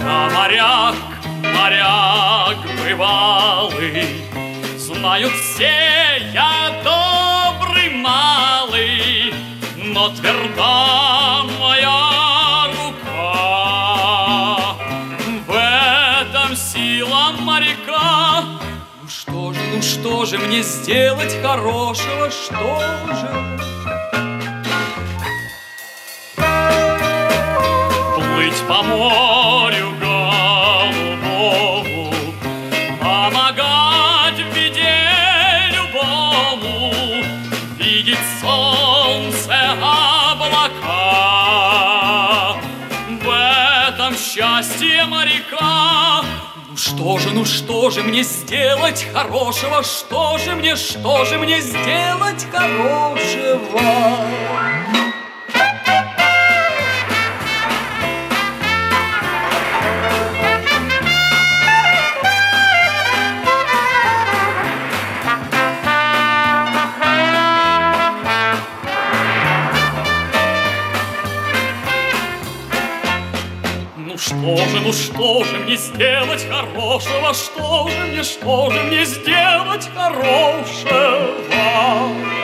А моряк, моряк бывалый, знают все, я добрый малый, но тверда моя рука. В этом сила моряка. Ну что же мне сделать хорошего, что же? Плыть по морю голубому, помогать в беде любому, видеть солнце, облака. В этом счастье моряка. Ну что же мне сделать хорошего? Что же мне сделать хорошего? Ну что же мне сделать хорошего? Что же мне сделать хорошего?